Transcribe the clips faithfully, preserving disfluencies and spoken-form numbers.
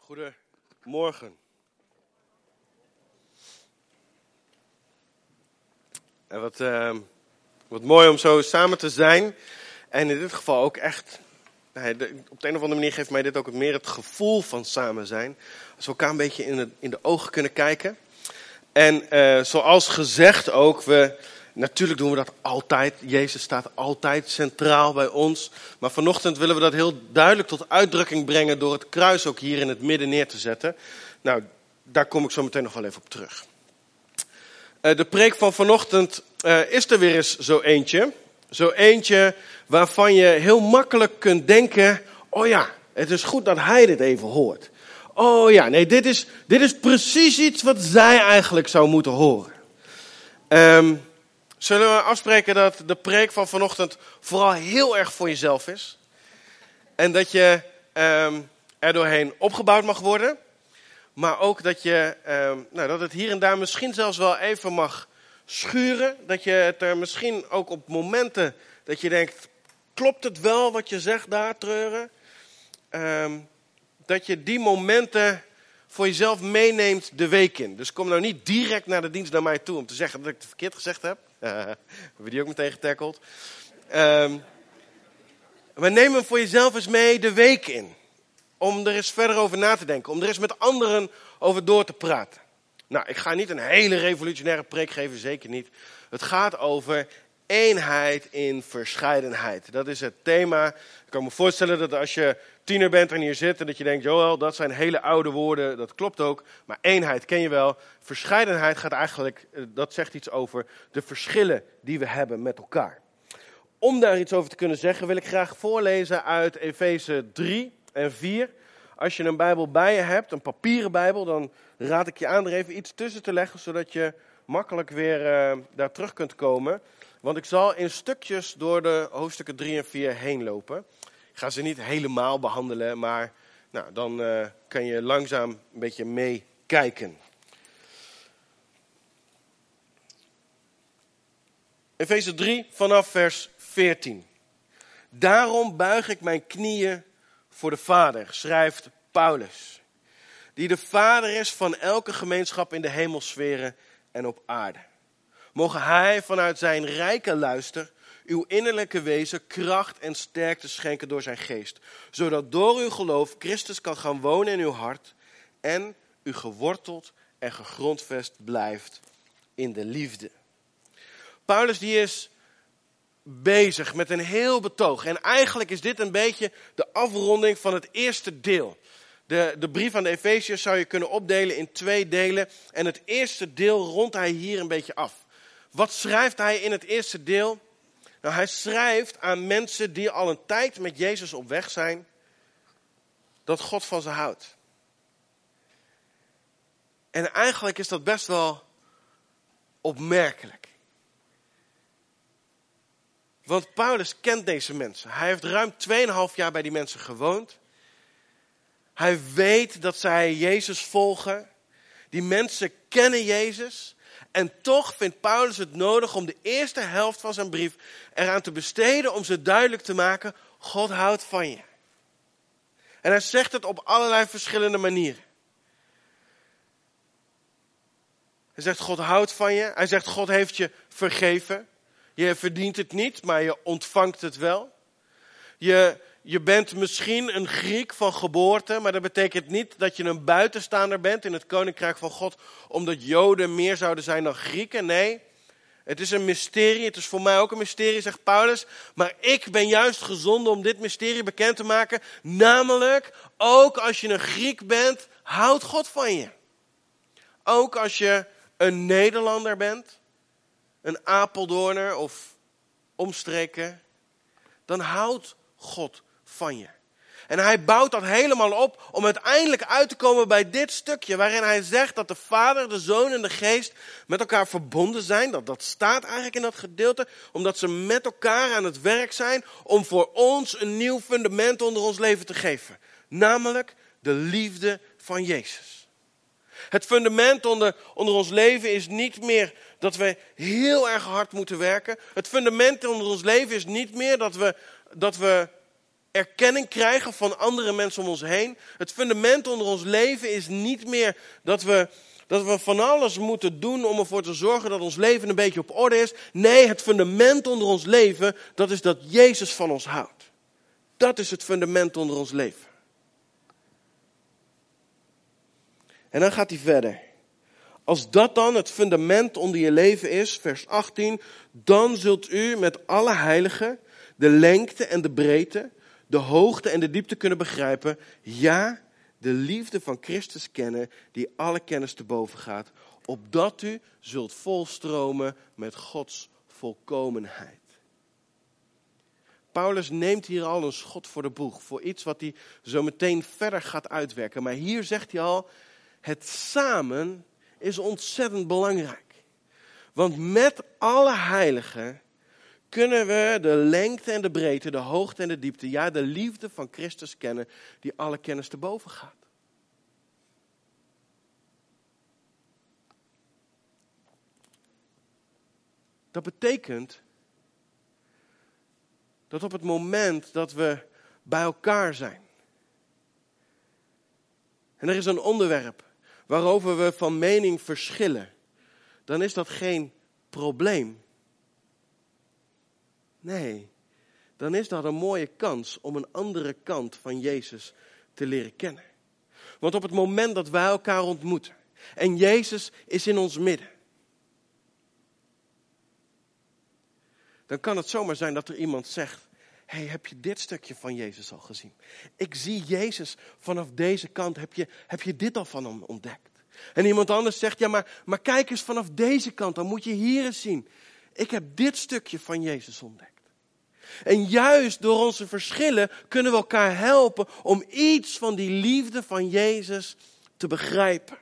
Goedemorgen. En wat, uh, wat mooi om zo samen te zijn. En in dit geval ook echt, nou, de, op de een of andere manier geeft mij dit ook meer het gevoel van samen zijn. Als we elkaar een beetje in de, in de ogen kunnen kijken. En uh, zoals gezegd ook, we, natuurlijk doen we dat altijd. Jezus staat altijd centraal bij ons. Maar vanochtend willen we dat heel duidelijk tot uitdrukking brengen door het kruis ook hier in het midden neer te zetten. Nou, daar kom ik zo meteen nog wel even op terug. Uh, de preek van vanochtend uh, is er weer eens zo eentje. Zo eentje waarvan je heel makkelijk kunt denken, oh ja, het is goed dat hij dit even hoort. Oh ja, nee, dit is, dit is precies iets wat zij eigenlijk zou moeten horen. Um, zullen we afspreken dat de preek van vanochtend vooral heel erg voor jezelf is? En dat je um, er doorheen opgebouwd mag worden. Maar ook dat, je, um, nou, dat het hier en daar misschien zelfs wel even mag schuren. Dat je het er misschien ook op momenten dat je denkt, klopt het wel wat je zegt daar, treuren? Um, dat je die momenten voor jezelf meeneemt de week in. Dus kom nou niet direct naar de dienst naar mij toe om te zeggen dat ik het verkeerd gezegd heb. Hebben we die ook meteen getackeld. Um, maar neem hem voor jezelf eens mee de week in. Om er eens verder over na te denken. Om er eens met anderen over door te praten. Nou, ik ga niet een hele revolutionaire preek geven, zeker niet. Het gaat over eenheid in verscheidenheid. Dat is het thema. Ik kan me voorstellen dat als je tiener bent en hier zit en dat je denkt, Joël, dat zijn hele oude woorden, dat klopt ook. Maar eenheid ken je wel. Verscheidenheid gaat eigenlijk, dat zegt iets over de verschillen die we hebben met elkaar. Om daar iets over te kunnen zeggen, wil ik graag voorlezen uit Efeze drie en vier. Als je een Bijbel bij je hebt, een papieren Bijbel, dan raad ik je aan er even iets tussen te leggen, zodat je makkelijk weer uh, daar terug kunt komen. Want ik zal in stukjes door de hoofdstukken drie en vier heen lopen. Ik ga ze niet helemaal behandelen, maar nou, dan uh, kan je langzaam een beetje meekijken. Efeze drie vanaf vers veertien. Daarom buig ik mijn knieën voor de Vader, schrijft Paulus. Die de Vader is van elke gemeenschap in de hemelsferen en op aarde. Mogen hij vanuit zijn rijke luister uw innerlijke wezen kracht en sterkte schenken door zijn geest. Zodat door uw geloof Christus kan gaan wonen in uw hart en u geworteld en gegrondvest blijft in de liefde. Paulus die is bezig met een heel betoog. En eigenlijk is dit een beetje de afronding van het eerste deel. De, de brief aan de Efeziërs zou je kunnen opdelen in twee delen. En het eerste deel rondt hij hier een beetje af. Wat schrijft hij in het eerste deel? Nou, hij schrijft aan mensen die al een tijd met Jezus op weg zijn, dat God van ze houdt. En eigenlijk is dat best wel opmerkelijk. Want Paulus kent deze mensen. Hij heeft ruim tweeënhalf jaar bij die mensen gewoond. Hij weet dat zij Jezus volgen. Die mensen kennen Jezus. En toch vindt Paulus het nodig om de eerste helft van zijn brief eraan te besteden om ze duidelijk te maken, God houdt van je. En hij zegt het op allerlei verschillende manieren. Hij zegt, God houdt van je. Hij zegt, God heeft je vergeven. Je verdient het niet, maar je ontvangt het wel. Je, je bent misschien een Griek van geboorte, maar dat betekent niet dat je een buitenstaander bent in het koninkrijk van God, omdat Joden meer zouden zijn dan Grieken. Nee, het is een mysterie. Het is voor mij ook een mysterie, zegt Paulus. Maar ik ben juist gezonden om dit mysterie bekend te maken. Namelijk, ook als je een Griek bent, houdt God van je. Ook als je een Nederlander bent, een Apeldoorner of omstreken, dan houdt God van je. En hij bouwt dat helemaal op om uiteindelijk uit te komen bij dit stukje, waarin hij zegt dat de Vader, de Zoon en de Geest met elkaar verbonden zijn. Dat, dat staat eigenlijk in dat gedeelte, omdat ze met elkaar aan het werk zijn om voor ons een nieuw fundament onder ons leven te geven. Namelijk de liefde van Jezus. Het fundament onder, onder ons leven is niet meer dat we heel erg hard moeten werken. Het fundament onder ons leven is niet meer dat we, dat we erkenning krijgen van andere mensen om ons heen. Het fundament onder ons leven is niet meer dat we, dat we van alles moeten doen om ervoor te zorgen dat ons leven een beetje op orde is. Nee, het fundament onder ons leven, dat is dat Jezus van ons houdt. Dat is het fundament onder ons leven. En dan gaat hij verder. Als dat dan het fundament onder je leven is, vers achttien, dan zult u met alle heiligen de lengte en de breedte, de hoogte en de diepte kunnen begrijpen. Ja, de liefde van Christus kennen, die alle kennis te boven gaat, opdat u zult volstromen met Gods volkomenheid. Paulus neemt hier al een schot voor de boeg, voor iets wat hij zo meteen verder gaat uitwerken. Maar hier zegt hij al, het samen is ontzettend belangrijk. Want met alle heiligen kunnen we de lengte en de breedte, de hoogte en de diepte, ja, de liefde van Christus kennen, die alle kennis te boven gaat. Dat betekent dat op het moment dat we bij elkaar zijn, en er is een onderwerp waarover we van mening verschillen, dan is dat geen probleem. Nee, dan is dat een mooie kans om een andere kant van Jezus te leren kennen. Want op het moment dat wij elkaar ontmoeten en Jezus is in ons midden, dan kan het zomaar zijn dat er iemand zegt, hey, heb je dit stukje van Jezus al gezien? Ik zie Jezus vanaf deze kant, heb je, heb je dit al van hem ontdekt? En iemand anders zegt, ja, maar, maar kijk eens vanaf deze kant, dan moet je hier eens zien. Ik heb dit stukje van Jezus ontdekt. En juist door onze verschillen kunnen we elkaar helpen om iets van die liefde van Jezus te begrijpen.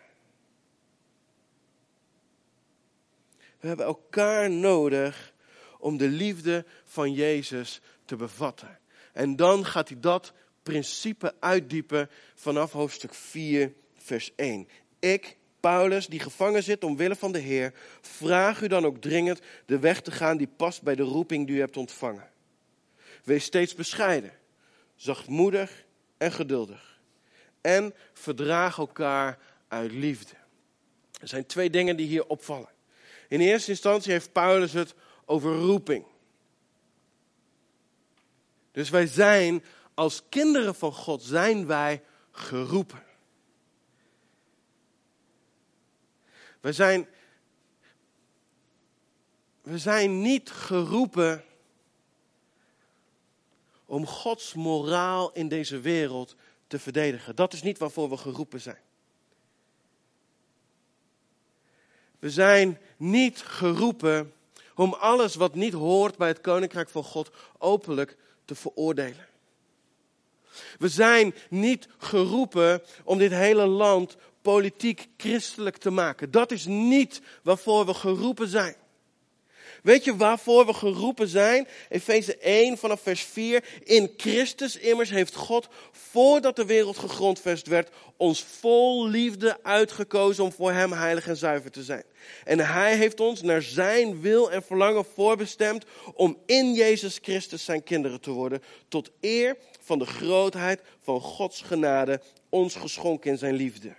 We hebben elkaar nodig om de liefde van Jezus te bevatten. En dan gaat hij dat principe uitdiepen vanaf hoofdstuk vier, vers één. Ik, Paulus, die gevangen zit omwille van de Heer, vraag u dan ook dringend de weg te gaan die past bij de roeping die u hebt ontvangen. Wees steeds bescheiden, zachtmoedig en geduldig. En verdraag elkaar uit liefde. Er zijn twee dingen die hier opvallen. In eerste instantie heeft Paulus het over roeping. Dus wij zijn, als kinderen van God, zijn wij geroepen. We zijn, we zijn niet geroepen om Gods moraal in deze wereld te verdedigen. Dat is niet waarvoor we geroepen zijn. We zijn niet geroepen om alles wat niet hoort bij het koninkrijk van God openlijk te veroordelen. We zijn niet geroepen om dit hele land politiek christelijk te maken. Dat is niet waarvoor we geroepen zijn. Weet je waarvoor we geroepen zijn? Efeze één vanaf vers vier. In Christus immers heeft God, voordat de wereld gegrondvest werd, ons vol liefde uitgekozen om voor hem heilig en zuiver te zijn. En hij heeft ons naar zijn wil en verlangen voorbestemd om in Jezus Christus zijn kinderen te worden, tot eer van de grootheid van Gods genade, ons geschonken in zijn liefde.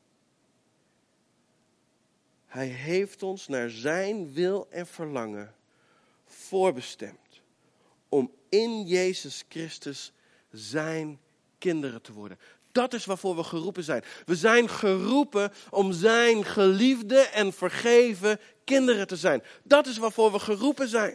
Hij heeft ons naar zijn wil en verlangen voorbestemd om in Jezus Christus zijn kinderen te worden. Dat is waarvoor we geroepen zijn. We zijn geroepen om zijn geliefde en vergeven kinderen te zijn. Dat is waarvoor we geroepen zijn.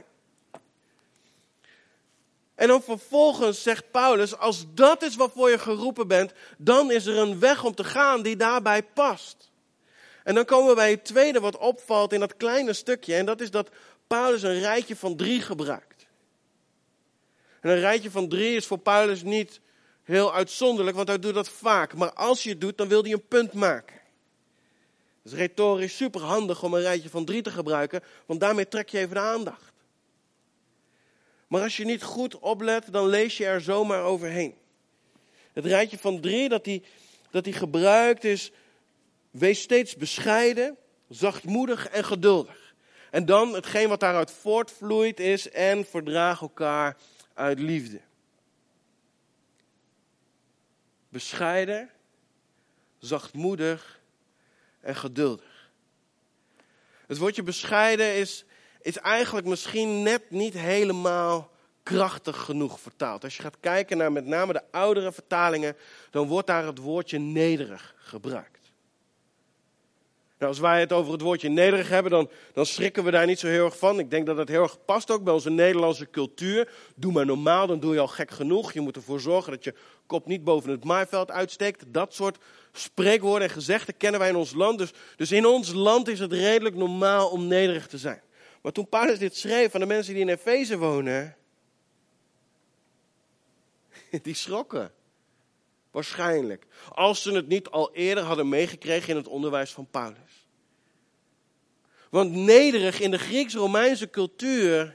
En dan vervolgens zegt Paulus, als dat is waarvoor je geroepen bent, dan is er een weg om te gaan die daarbij past. En dan komen we bij het tweede wat opvalt in dat kleine stukje. En dat is dat Paulus een rijtje van drie gebruikt. En een rijtje van drie is voor Paulus niet heel uitzonderlijk, want hij doet dat vaak. Maar als je het doet, dan wil hij een punt maken. Het is retorisch super handig om een rijtje van drie te gebruiken, want daarmee trek je even de aandacht. Maar als je niet goed oplet, dan lees je er zomaar overheen. Het rijtje van drie dat hij, dat hij gebruikt is: wees steeds bescheiden, zachtmoedig en geduldig. En dan hetgeen wat daaruit voortvloeit is: en verdraag elkaar uit liefde. bescheiden, zachtmoedig en geduldig. Het woordje bescheiden is, is eigenlijk misschien net niet helemaal krachtig genoeg vertaald. Als je gaat kijken naar met name de oudere vertalingen, dan wordt daar het woordje nederig gebruikt. Nou, als wij het over het woordje nederig hebben, dan, dan schrikken we daar niet zo heel erg van. Ik denk dat het heel erg past ook bij onze Nederlandse cultuur. Doe maar normaal, dan doe je al gek genoeg. Je moet ervoor zorgen dat je kop niet boven het maaiveld uitsteekt. Dat soort spreekwoorden en gezegden kennen wij in ons land. Dus, dus in ons land is het redelijk normaal om nederig te zijn. Maar toen Paulus dit schreef aan de mensen die in Efeze wonen, die schrokken. Waarschijnlijk. Als ze het niet al eerder hadden meegekregen in het onderwijs van Paulus. Want nederig in de Grieks-Romeinse cultuur,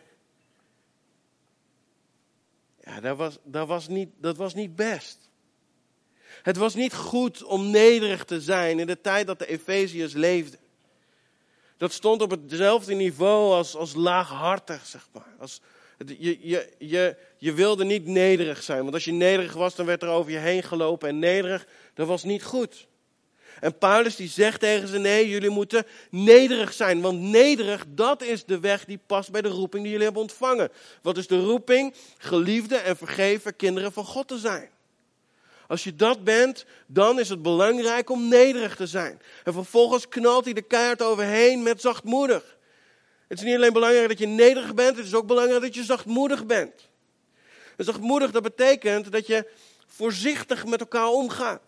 ja, dat was, dat was niet, dat was niet best. Het was niet goed om nederig te zijn in de tijd dat de Efeziërs leefden. Dat stond op hetzelfde niveau als, als laaghartig, zeg maar. Als, je, je, je, je wilde niet nederig zijn, want als je nederig was, dan werd er over je heen gelopen. En nederig, dat was niet goed. En Paulus die zegt tegen ze, nee, jullie moeten nederig zijn. Want nederig, dat is de weg die past bij de roeping die jullie hebben ontvangen. Wat is de roeping? Geliefde en vergeven kinderen van God te zijn. Als je dat bent, dan is het belangrijk om nederig te zijn. En vervolgens knalt hij de keihard overheen met zachtmoedig. Het is niet alleen belangrijk dat je nederig bent, het is ook belangrijk dat je zachtmoedig bent. En zachtmoedig, dat betekent dat je voorzichtig met elkaar omgaat.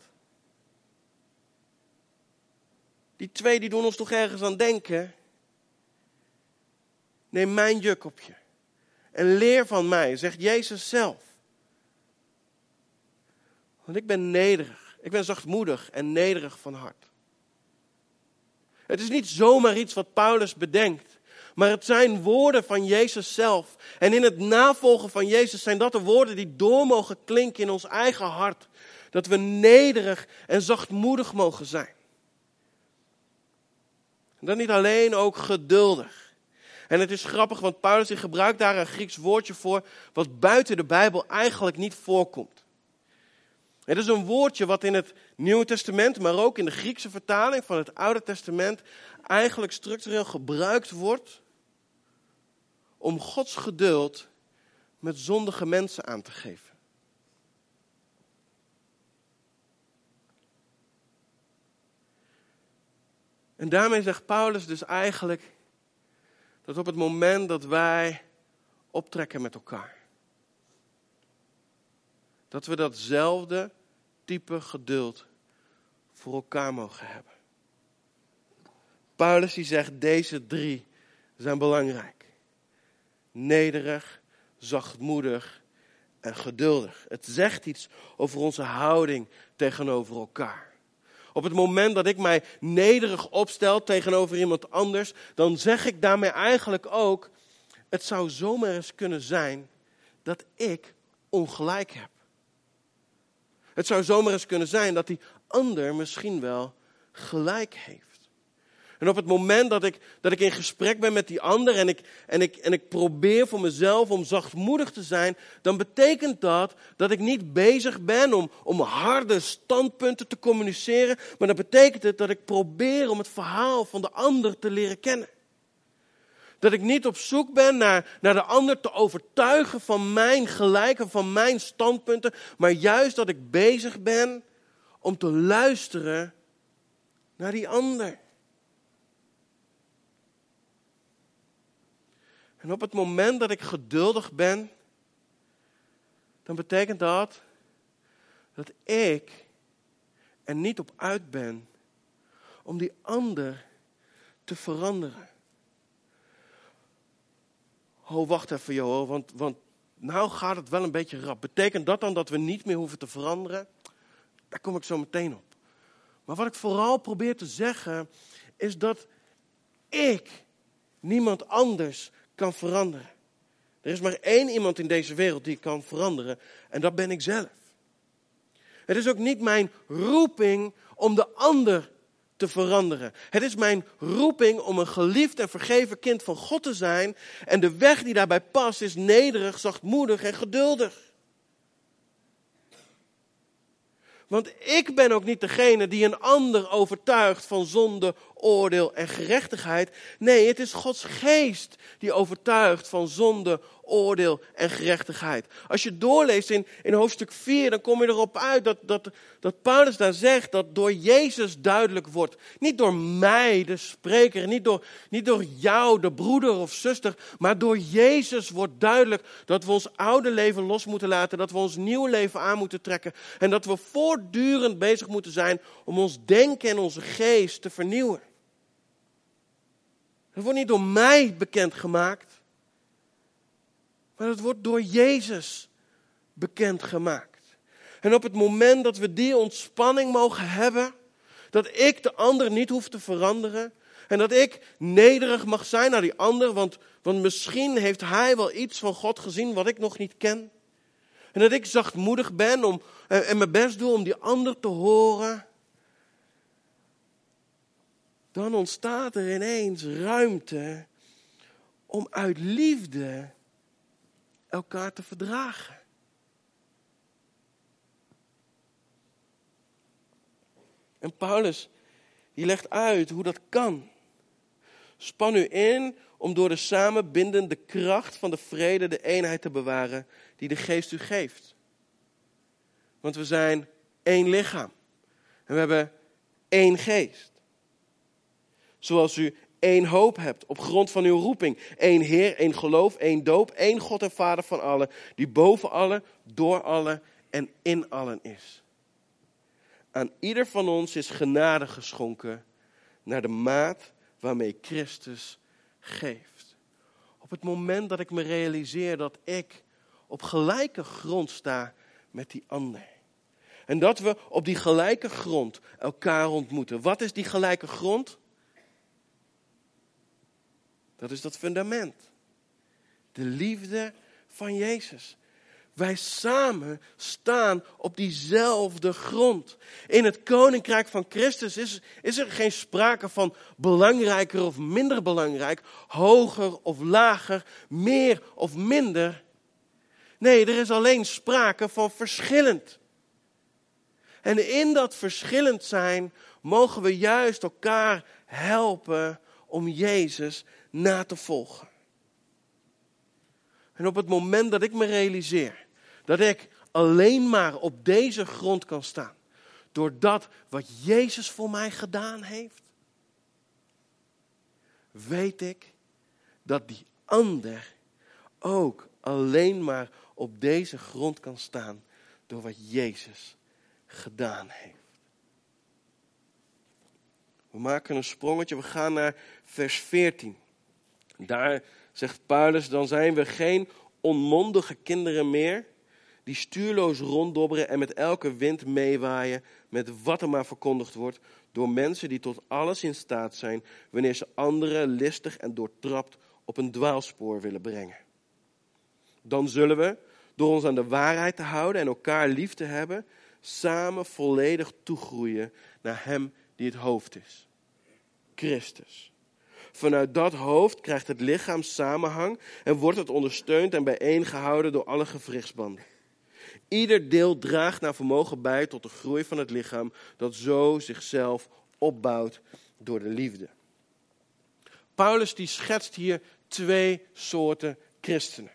Die twee die doen ons toch ergens aan denken. Neem mijn juk op je. En leer van mij, zegt Jezus zelf. Want ik ben nederig. Ik ben zachtmoedig en nederig van hart. Het is niet zomaar iets wat Paulus bedenkt. Maar het zijn woorden van Jezus zelf. En in het navolgen van Jezus zijn dat de woorden die door mogen klinken in ons eigen hart. Dat we nederig en zachtmoedig mogen zijn. En dan niet alleen, ook geduldig. En het is grappig, want Paulus die gebruikt daar een Grieks woordje voor, wat buiten de Bijbel eigenlijk niet voorkomt. Het is een woordje wat in het Nieuwe Testament, maar ook in de Griekse vertaling van het Oude Testament, eigenlijk structureel gebruikt wordt om Gods geduld met zondige mensen aan te geven. En daarmee zegt Paulus dus eigenlijk dat op het moment dat wij optrekken met elkaar, dat we datzelfde type geduld voor elkaar mogen hebben. Paulus die zegt, deze drie zijn belangrijk. Nederig, zachtmoedig en geduldig. Het zegt iets over onze houding tegenover elkaar. Op het moment dat ik mij nederig opstel tegenover iemand anders, dan zeg ik daarmee eigenlijk ook, het zou zomaar eens kunnen zijn dat ik ongelijk heb. Het zou zomaar eens kunnen zijn dat die ander misschien wel gelijk heeft. En op het moment dat ik, dat ik in gesprek ben met die ander en ik, en, ik, en ik probeer voor mezelf om zachtmoedig te zijn, dan betekent dat dat ik niet bezig ben om, om harde standpunten te communiceren, maar dan betekent het dat ik probeer om het verhaal van de ander te leren kennen. Dat ik niet op zoek ben naar, naar de ander te overtuigen van mijn gelijk en van mijn standpunten, maar juist dat ik bezig ben om te luisteren naar die ander. En op het moment dat ik geduldig ben, dan betekent dat dat ik er niet op uit ben om die ander te veranderen. Oh, wacht even joh, want, want nou gaat het wel een beetje rap. Betekent dat dan dat we niet meer hoeven te veranderen? Daar kom ik zo meteen op. Maar wat ik vooral probeer te zeggen, is dat ik niemand anders kan veranderen. Er is maar één iemand in deze wereld die kan veranderen en dat ben ik zelf. Het is ook niet mijn roeping om de ander te veranderen. Het is mijn roeping om een geliefd en vergeven kind van God te zijn en de weg die daarbij past is nederig, zachtmoedig en geduldig. Want ik ben ook niet degene die een ander overtuigt van zonde, oordeel en gerechtigheid. Nee, het is Gods geest die overtuigt van zonde, oordeel en gerechtigheid. Als je doorleest in, in hoofdstuk vier, dan kom je erop uit dat, dat, dat Paulus daar zegt dat door Jezus duidelijk wordt. Niet door mij, de spreker, niet door, niet door jou, de broeder of zuster, maar door Jezus wordt duidelijk dat we ons oude leven los moeten laten, dat we ons nieuw leven aan moeten trekken en dat we voortdurend bezig moeten zijn om ons denken en onze geest te vernieuwen. Dat wordt niet door mij bekendgemaakt, maar dat wordt door Jezus bekendgemaakt. En op het moment dat we die ontspanning mogen hebben, dat ik de ander niet hoef te veranderen en dat ik nederig mag zijn naar die ander, want, want misschien heeft hij wel iets van God gezien wat ik nog niet ken. En dat ik zachtmoedig ben om, en, en mijn best doe om die ander te horen. Dan ontstaat er ineens ruimte om uit liefde elkaar te verdragen. En Paulus, die legt uit hoe dat kan. Span u in om door de samenbindende kracht van de vrede de eenheid te bewaren die de geest u geeft. Want we zijn één lichaam. En we hebben één geest. Zoals u één hoop hebt op grond van uw roeping. Één Heer, één geloof, één doop, één God en Vader van allen. Die boven allen, door allen en in allen is. Aan ieder van ons is genade geschonken naar de maat waarmee Christus geeft. Op het moment dat ik me realiseer dat ik op gelijke grond sta met die ander. En dat we op die gelijke grond elkaar ontmoeten. Wat is die gelijke grond? Dat is dat fundament. De liefde van Jezus. Wij samen staan op diezelfde grond. In het koninkrijk van Christus is, is er geen sprake van belangrijker of minder belangrijk, hoger of lager, meer of minder. Nee, er is alleen sprake van verschillend. En in dat verschillend zijn mogen we juist elkaar helpen om Jezus na te volgen. En op het moment dat ik me realiseer dat ik alleen maar op deze grond kan staan, door dat wat Jezus voor mij gedaan heeft, weet ik dat die ander ook alleen maar op deze grond kan staan door wat Jezus gedaan heeft. We maken een sprongetje, we gaan naar vers veertien. Daar zegt Paulus, dan zijn we geen onmondige kinderen meer, die stuurloos ronddobberen en met elke wind meewaaien, met wat er maar verkondigd wordt, door mensen die tot alles in staat zijn, wanneer ze anderen listig en doortrapt op een dwaalspoor willen brengen. Dan zullen we, door ons aan de waarheid te houden en elkaar lief te hebben, samen volledig toegroeien naar hem die het hoofd is. Christus. Vanuit dat hoofd krijgt het lichaam samenhang en wordt het ondersteund en bijeengehouden door alle gewrichtsbanden. Ieder deel draagt naar vermogen bij tot de groei van het lichaam, dat zo zichzelf opbouwt door de liefde. Paulus die schetst hier twee soorten christenen.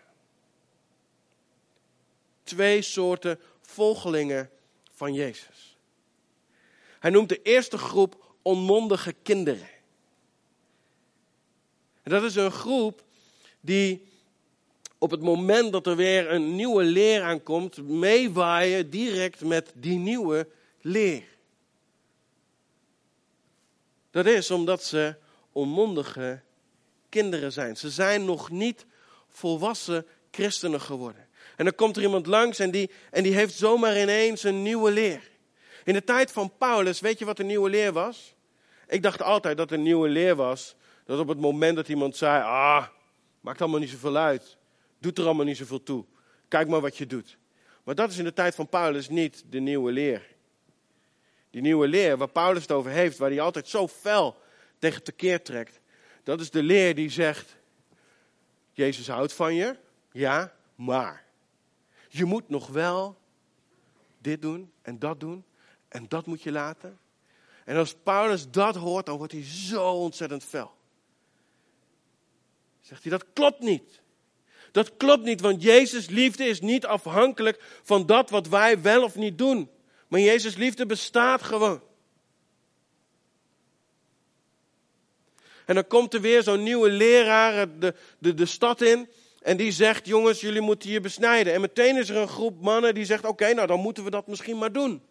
Twee soorten volgelingen van Jezus. Hij noemt de eerste groep onmondige kinderen. En dat is een groep die op het moment dat er weer een nieuwe leer aankomt, meewaaien direct met die nieuwe leer. Dat is omdat ze onmondige kinderen zijn. Ze zijn nog niet volwassen christenen geworden. En dan komt er iemand langs en die, en die heeft zomaar ineens een nieuwe leer. In de tijd van Paulus, weet je wat een nieuwe leer was? Ik dacht altijd dat een nieuwe leer was, dat op het moment dat iemand zei, ah, maakt allemaal niet zoveel uit. Doet er allemaal niet zoveel toe. Kijk maar wat je doet. Maar dat is in de tijd van Paulus niet de nieuwe leer. Die nieuwe leer waar Paulus het over heeft, waar hij altijd zo fel tegen tekeer trekt. Dat is de leer die zegt, Jezus houdt van je, ja, maar je moet nog wel dit doen en dat doen. En dat moet je laten. En als Paulus dat hoort, dan wordt hij zo ontzettend fel. Zegt hij, dat klopt niet. Dat klopt niet, want Jezus' liefde is niet afhankelijk van dat wat wij wel of niet doen. Maar Jezus' liefde bestaat gewoon. En dan komt er weer zo'n nieuwe leraar de, de, de stad in. En die zegt, jongens, jullie moeten je besnijden. En meteen is er een groep mannen die zegt, oké, okay, nou dan moeten we dat misschien maar doen.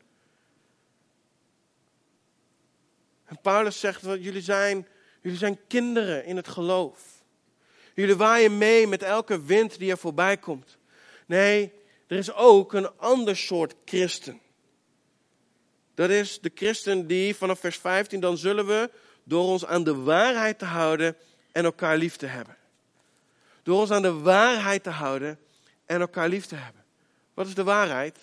En Paulus zegt, jullie zijn, jullie zijn kinderen in het geloof. Jullie waaien mee met elke wind die er voorbij komt. Nee, er is ook een ander soort christen. Dat is de christen die vanaf vers vijftien, dan zullen we door ons aan de waarheid te houden en elkaar lief te hebben. Door ons aan de waarheid te houden en elkaar lief te hebben. Wat is de waarheid?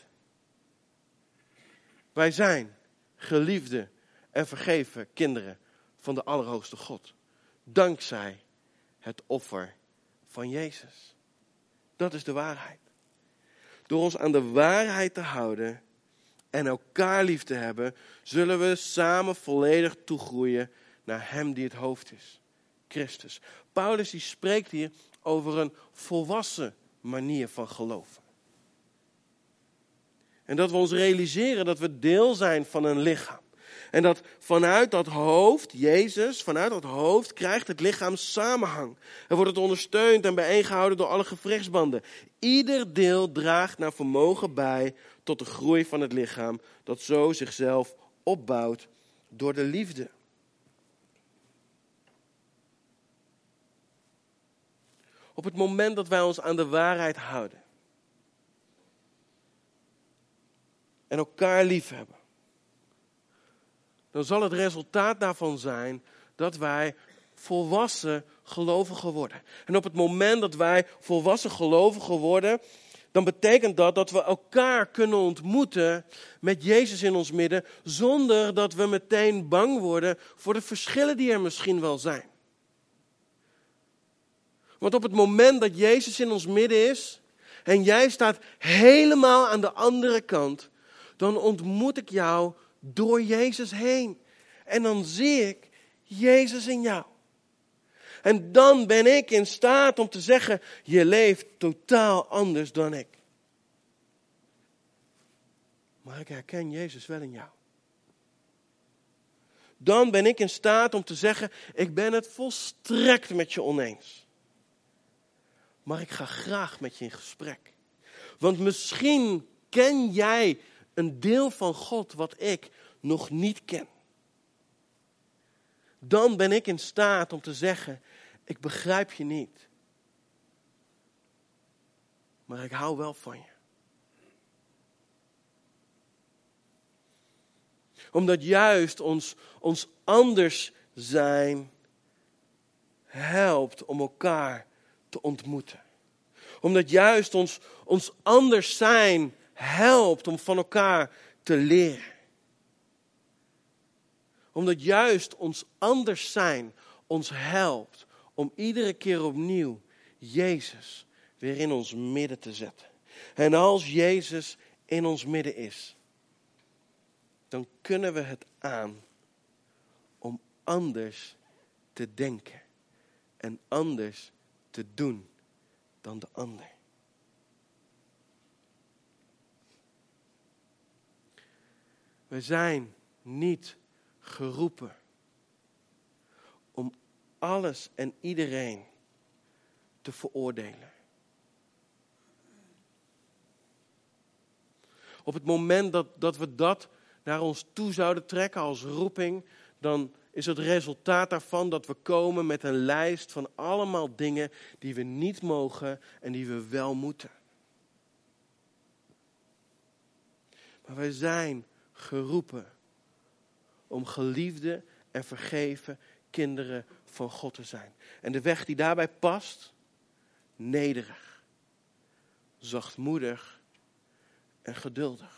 Wij zijn geliefde en vergeven kinderen van de Allerhoogste God. Dankzij het offer van Jezus. Dat is de waarheid. Door ons aan de waarheid te houden en elkaar lief te hebben, zullen we samen volledig toegroeien naar Hem die het hoofd is. Christus. Paulus die spreekt hier over een volwassen manier van geloven. En dat we ons realiseren dat we deel zijn van een lichaam. En dat vanuit dat hoofd, Jezus, vanuit dat hoofd krijgt het lichaam samenhang. En wordt het ondersteund en bijeengehouden door alle gewrichtsbanden. Ieder deel draagt naar vermogen bij tot de groei van het lichaam, dat zo zichzelf opbouwt door de liefde. Op het moment dat wij ons aan de waarheid houden en elkaar lief hebben, dan zal het resultaat daarvan zijn dat wij volwassen gelovigen worden. En op het moment dat wij volwassen gelovigen worden, dan betekent dat dat we elkaar kunnen ontmoeten met Jezus in ons midden, zonder dat we meteen bang worden voor de verschillen die er misschien wel zijn. Want op het moment dat Jezus in ons midden is en jij staat helemaal aan de andere kant, dan ontmoet ik jou door Jezus heen. En dan zie ik Jezus in jou. En dan ben ik in staat om te zeggen, je leeft totaal anders dan ik. Maar ik herken Jezus wel in jou. Dan ben ik in staat om te zeggen, ik ben het volstrekt met je oneens. Maar ik ga graag met je in gesprek. Want misschien ken jij een deel van God wat ik nog niet ken. Dan ben ik in staat om te zeggen, ik begrijp je niet. Maar ik hou wel van je. Omdat juist ons, ons anders zijn helpt om elkaar te ontmoeten. Omdat juist ons, ons anders zijn helpt om van elkaar te leren. Omdat juist ons anders zijn ons helpt om iedere keer opnieuw Jezus weer in ons midden te zetten. En als Jezus in ons midden is, dan kunnen we het aan om anders te denken en anders te doen dan de ander. We zijn niet geroepen om alles en iedereen te veroordelen. Op het moment dat, dat we dat naar ons toe zouden trekken als roeping, dan is het resultaat daarvan dat we komen met een lijst van allemaal dingen die we niet mogen en die we wel moeten. Maar wij zijn geroepen om geliefde en vergeven kinderen van God te zijn. En de weg die daarbij past, nederig, zachtmoedig en geduldig.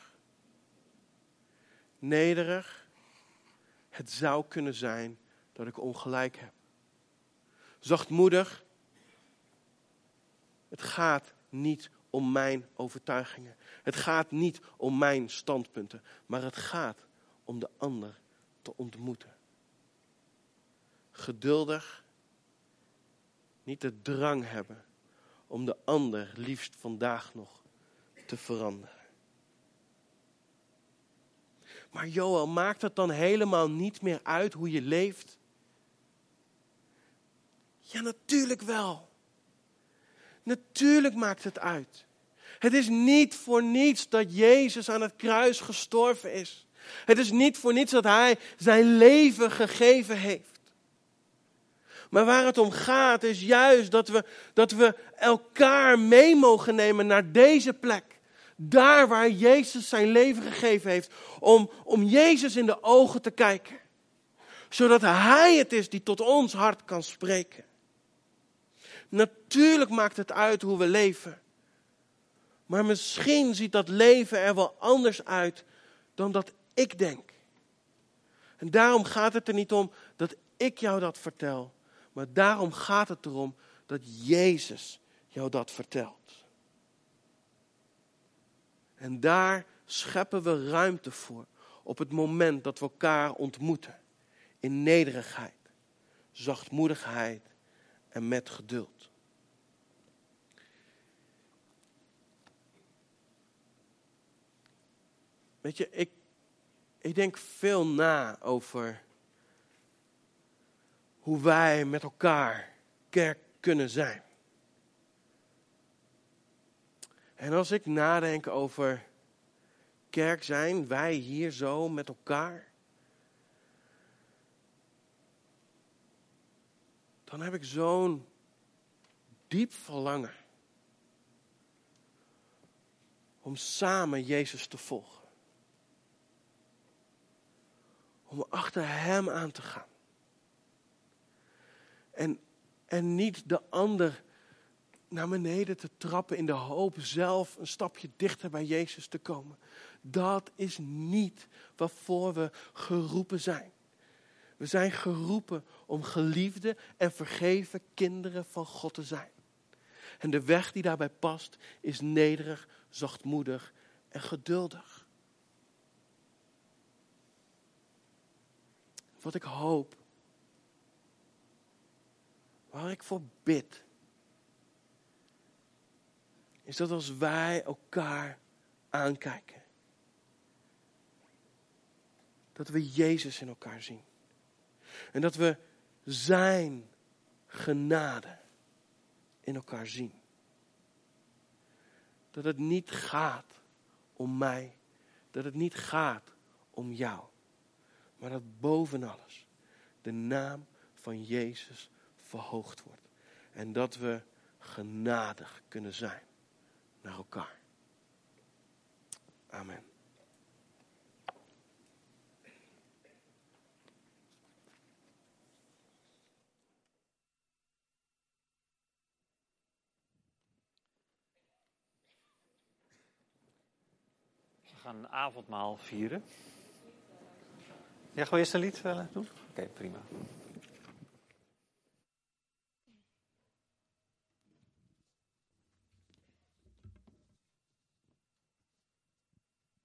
Nederig, het zou kunnen zijn dat ik ongelijk heb. Zachtmoedig, het gaat niet om mijn overtuigingen. Het gaat niet om mijn standpunten, maar het gaat om de ander te ontmoeten. Geduldig, niet de drang hebben om de ander liefst vandaag nog te veranderen. Maar Joël, maakt het dan helemaal niet meer uit hoe je leeft? Ja, natuurlijk wel. Natuurlijk maakt het uit. Het is niet voor niets dat Jezus aan het kruis gestorven is. Het is niet voor niets dat hij zijn leven gegeven heeft. Maar waar het om gaat is juist dat we, dat we elkaar mee mogen nemen naar deze plek. Daar waar Jezus zijn leven gegeven heeft. Om, om Jezus in de ogen te kijken. Zodat hij het is die tot ons hart kan spreken. Natuurlijk maakt het uit hoe we leven. Maar misschien ziet dat leven er wel anders uit dan dat ik denk. En daarom gaat het er niet om dat ik jou dat vertel. Maar daarom gaat het erom dat Jezus jou dat vertelt. En daar scheppen we ruimte voor. Op het moment dat we elkaar ontmoeten. In nederigheid, zachtmoedigheid en met geduld. Weet je, ik, ik denk veel na over hoe wij met elkaar kerk kunnen zijn. En als ik nadenk over kerk zijn, wij hier zo met elkaar, dan heb ik zo'n diep verlangen om samen Jezus te volgen. Om achter hem aan te gaan. En, en niet de ander naar beneden te trappen in de hoop zelf een stapje dichter bij Jezus te komen. Dat is niet waarvoor we geroepen zijn. We zijn geroepen om geliefde en vergeven kinderen van God te zijn. En de weg die daarbij past is nederig, zachtmoedig en geduldig. Wat ik hoop, waar ik voor bid, is dat als wij elkaar aankijken, dat we Jezus in elkaar zien. En dat we zijn genade in elkaar zien. Dat het niet gaat om mij, dat het niet gaat om jou. Maar dat boven alles de naam van Jezus verhoogd wordt. En dat we genadig kunnen zijn naar elkaar. Amen. We gaan een avondmaal vieren. Ja, gewoon eerst een lied doen? Oké, okay, prima.